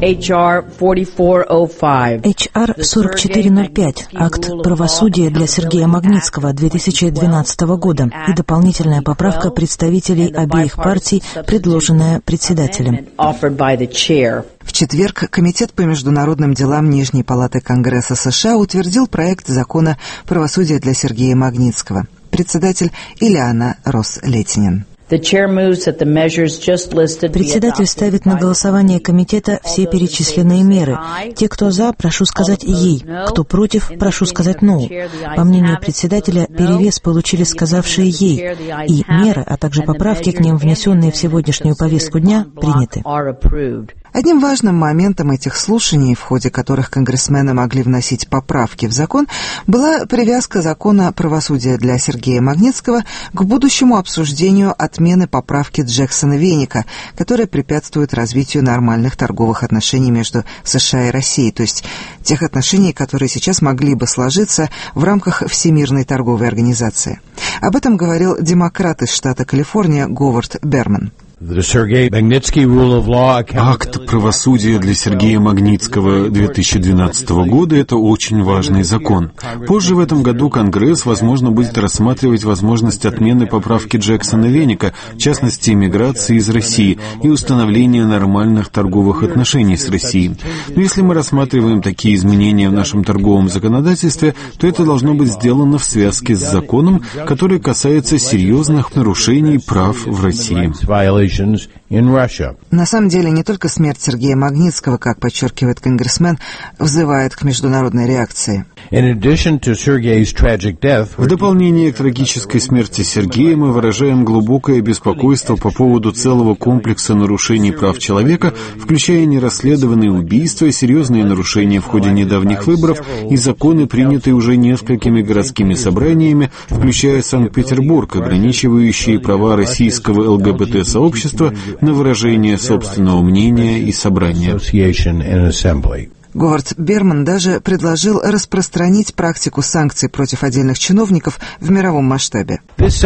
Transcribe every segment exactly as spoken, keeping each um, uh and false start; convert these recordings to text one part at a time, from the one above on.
эйч ар сорок четыре ноль пять, акт правосудия для Сергея Магнитского две тысячи двенадцатого года и дополнительная поправка представителей обеих партий, предложенная председателем. В четверг Комитет по международным делам Нижней палаты Конгресса США утвердил проект закона «Правосудие для Сергея Магнитского». Председатель Ильяна Росс-Летинен. Председатель ставит на голосование комитета все перечисленные меры. Те, кто за, прошу сказать «ей», кто против, прошу сказать «no». По мнению председателя, перевес получили сказавшие «ей», и меры, а также поправки к ним, внесенные в сегодняшнюю повестку дня, приняты. Одним важным моментом этих слушаний, в ходе которых конгрессмены могли вносить поправки в закон, была привязка закона правосудия для Сергея Магнитского к будущему обсуждению отмены поправки Джексона-Веника, которая препятствует развитию нормальных торговых отношений между США и Россией, то есть тех отношений, которые сейчас могли бы сложиться в рамках Всемирной торговой организации. Об этом говорил демократ из штата Калифорния Говард Берман. Акт правосудия для Сергея Магнитского две тысячи двенадцатого года – это очень важный закон. Позже в этом году Конгресс, возможно, будет рассматривать возможность отмены поправки Джексона-Веника, в частности, миграции из России и установления нормальных торговых отношений с Россией. Но если мы рассматриваем такие изменения в нашем торговом законодательстве, то это должно быть сделано в связке с законом, который касается серьезных нарушений прав в России. На самом деле, не только смерть Сергея Магнитского, как подчеркивает конгрессмен, взывает к международной реакции. В дополнение к трагической смерти Сергея мы выражаем глубокое беспокойство по поводу целого комплекса нарушений прав человека, включая нерасследованные убийства, серьезные нарушения в ходе недавних выборов и законы, принятые уже несколькими городскими собраниями, включая Санкт-Петербург, ограничивающие права российского ЛГБТ-сообщества на выражение собственного мнения и собрания. Говард Берман даже предложил распространить практику санкций против отдельных чиновников в мировом масштабе.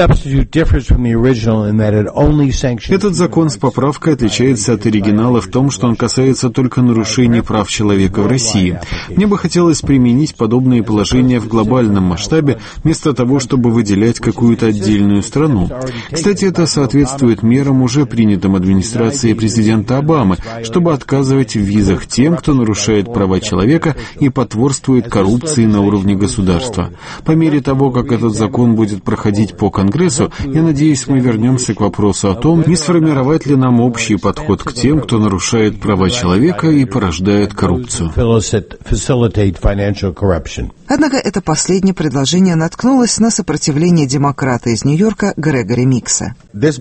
Этот закон с поправкой отличается от оригинала в том, что он касается только нарушений прав человека в России. Мне бы хотелось применить подобные положения в глобальном масштабе, вместо того, чтобы выделять какую-то отдельную страну. Кстати, это соответствует мерам, уже принятым администрацией президента Обамы, чтобы отказывать в визах тем, кто нарушает права человека и потворствует коррупции на уровне государства. По мере того, как этот закон будет проходить по Конгрессу, я надеюсь, мы вернемся к вопросу о том, не сформировать ли нам общий подход к тем, кто нарушает права человека и порождает коррупцию. Однако это последнее предложение наткнулось на сопротивление демократа из Нью-Йорка Грегори Микса.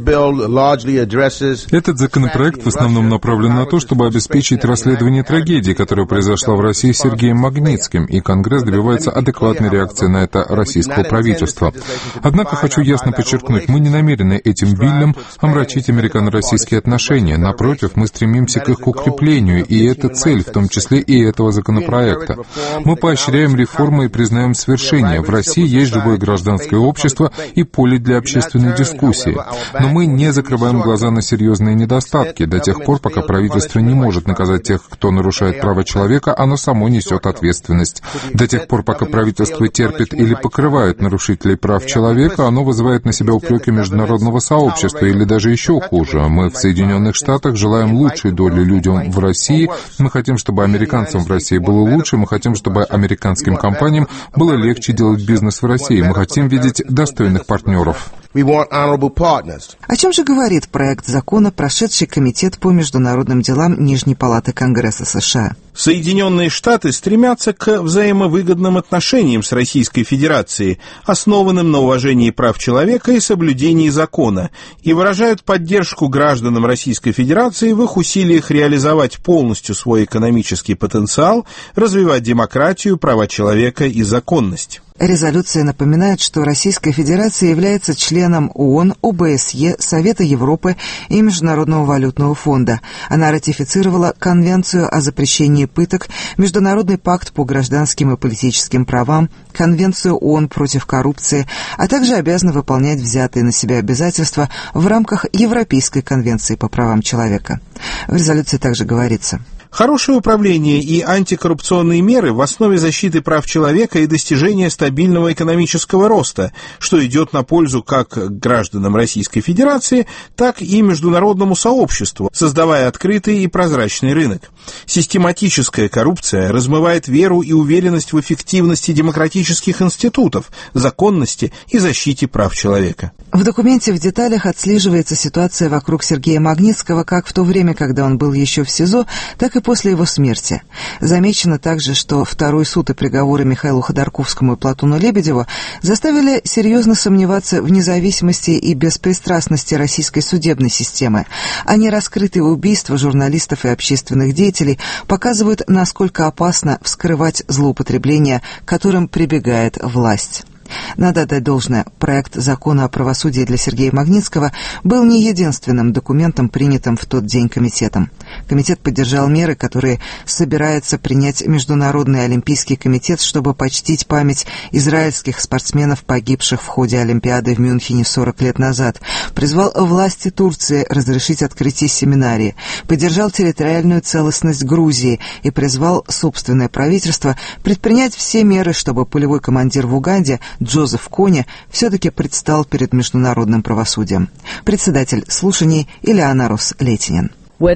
Этот законопроект в основном направлен на то, чтобы обеспечить расследование трагедии, которая произошла в России с Сергеем Магнитским, и Конгресс добивается адекватной реакции на это российского правительства. Однако хочу ясно подчеркнуть, мы не намерены этим биллем омрачить американо-российские отношения. Напротив, мы стремимся к их укреплению, и это цель, в том числе и этого законопроекта. Мы поощряем реформы и признаем свершения. В России есть живое гражданское общество и поле для общественной дискуссии. Но мы не закрываем глаза на серьезные недостатки. До тех пор, пока правительство не может наказать тех, кто нарушает права человека, оно само несет ответственность. До тех пор, пока правительство терпит или покрывает нарушителей прав человека, оно вызывает на себя упреки международного сообщества или даже еще хуже. Мы в Соединенных Штатах желаем лучшей доли людям в России. Мы хотим, чтобы американцам в России было лучше. Мы хотим, чтобы американским компаниям было легче делать бизнес в России. Мы хотим видеть достойных партнеров. О чем же говорит проект закона, прошедший Комитет по международным делам Нижней палаты Конгресса США? Соединенные Штаты стремятся к взаимовыгодным отношениям с Российской Федерацией, основанным на уважении прав человека и соблюдении закона, и выражают поддержку гражданам Российской Федерации в их усилиях реализовать полностью свой экономический потенциал, развивать демократию, права человека и законность. Резолюция напоминает, что Российская Федерация является членом ООН, ОБСЕ, Совета Европы и Международного валютного фонда. Она ратифицировала Конвенцию о запрещении пыток, Международный пакт по гражданским и политическим правам, Конвенцию ООН против коррупции, а также обязана выполнять взятые на себя обязательства в рамках Европейской конвенции по правам человека. В резолюции также говорится: Хорошее управление и антикоррупционные меры в основе защиты прав человека и достижения стабильного экономического роста, что идет на пользу как гражданам Российской Федерации, так и международному сообществу, создавая открытый и прозрачный рынок. Систематическая коррупция размывает веру и уверенность в эффективности демократических институтов, законности и защите прав человека. В документе в деталях отслеживается ситуация вокруг Сергея Магнитского как в то время, когда он был еще в СИЗО, так и после его смерти. Замечено также, что второй суд и приговоры Михаилу Ходорковскому и Платону Лебедеву заставили серьезно сомневаться в независимости и беспристрастности российской судебной системы. А нераскрытые убийства журналистов и общественных деятелей показывают, насколько опасно вскрывать злоупотребления, к которым прибегает власть. Надо отдать должное, проект закона о правосудии для Сергея Магнитского был не единственным документом, принятым в тот день комитетом. Комитет поддержал меры, которые собирается принять Международный олимпийский комитет, чтобы почтить память израильских спортсменов, погибших в ходе Олимпиады в Мюнхене сорок лет назад, призвал власти Турции разрешить открытие семинарии, поддержал территориальную целостность Грузии и призвал собственное правительство предпринять все меры, чтобы полевой командир в Уганде Джозеф Кони все-таки предстал перед международным правосудием. Председатель слушаний Ильяна Рос-Летинин. Будь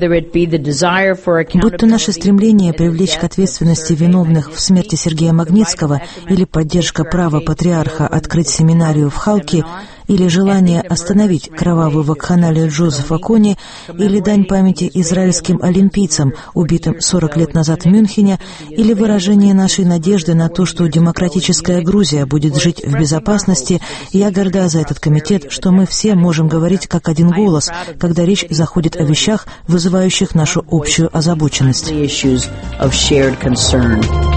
то наше стремление привлечь к ответственности виновных в смерти Сергея Магнитского или поддержка права патриарха открыть семинарию в Халки, или желание остановить кровавую вакханалию Джозефа Кони, или дань памяти израильским олимпийцам, убитым сорок лет назад в Мюнхене, или выражение нашей надежды на то, что демократическая Грузия будет жить в безопасности, я горда за этот комитет, что мы все можем говорить как один голос, когда речь заходит о вещах, вызывающих нашу общую озабоченность.